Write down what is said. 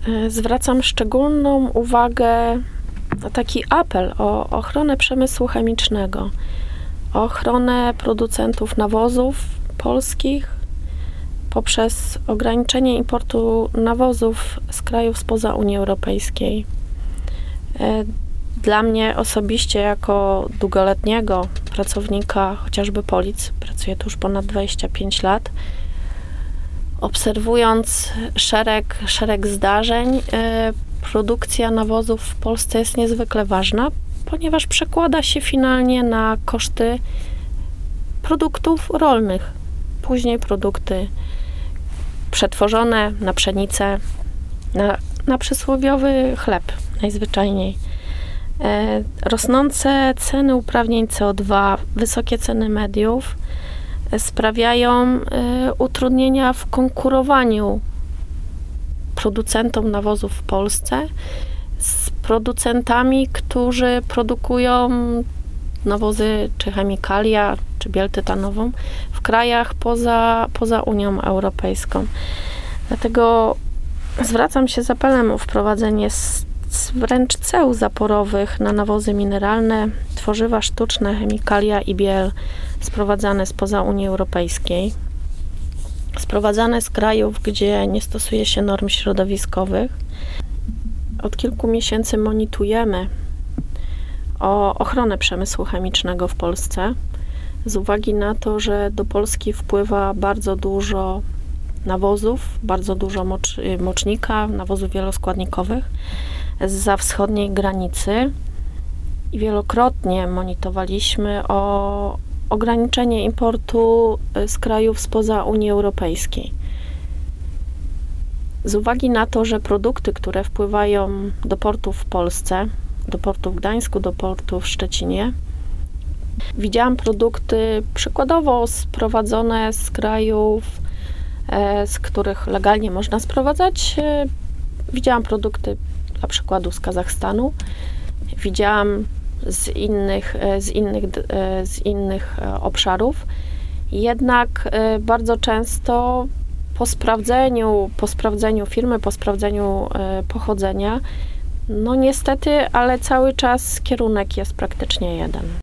zwracam szczególną uwagę na taki apel o ochronę przemysłu chemicznego, o ochronę producentów nawozów polskich poprzez ograniczenie importu nawozów z krajów spoza Unii Europejskiej. Dla mnie osobiście, jako długoletniego pracownika chociażby Polic, pracuję tu już ponad 25 lat, obserwując szereg zdarzeń, produkcja nawozów w Polsce jest niezwykle ważna, ponieważ przekłada się finalnie na koszty produktów rolnych. Później produkty przetworzone na pszenicę, na przysłowiowy chleb najzwyczajniej. Rosnące ceny uprawnień CO2, wysokie ceny mediów sprawiają utrudnienia w konkurowaniu producentom nawozów w Polsce z producentami, którzy produkują nawozy czy chemikalia, czy biel tytanową w krajach poza Unią Europejską. Dlatego zwracam się z apelem o wprowadzenie wręcz ceł zaporowych na nawozy mineralne, tworzywa sztuczne, chemikalia i biel sprowadzane spoza Unii Europejskiej, sprowadzane z krajów, gdzie nie stosuje się norm środowiskowych. Od kilku miesięcy monitorujemy ochronę przemysłu chemicznego w Polsce z uwagi na to, że do Polski wpływa bardzo dużo nawozów, bardzo dużo mocznika, nawozów wieloskładnikowych zza wschodniej granicy i wielokrotnie monitorowaliśmy o ograniczenie importu z krajów spoza Unii Europejskiej. Z uwagi na to, że produkty, które wpływają do portów w Polsce, do portu w Gdańsku, do portu w Szczecinie, widziałam produkty przykładowo sprowadzone z krajów, z których legalnie można sprowadzać. Widziałam produkty dla przykładu z Kazachstanu, widziałam z innych obszarów. Jednak bardzo często po sprawdzeniu firmy, po sprawdzeniu pochodzenia, no niestety, ale cały czas kierunek jest praktycznie jeden.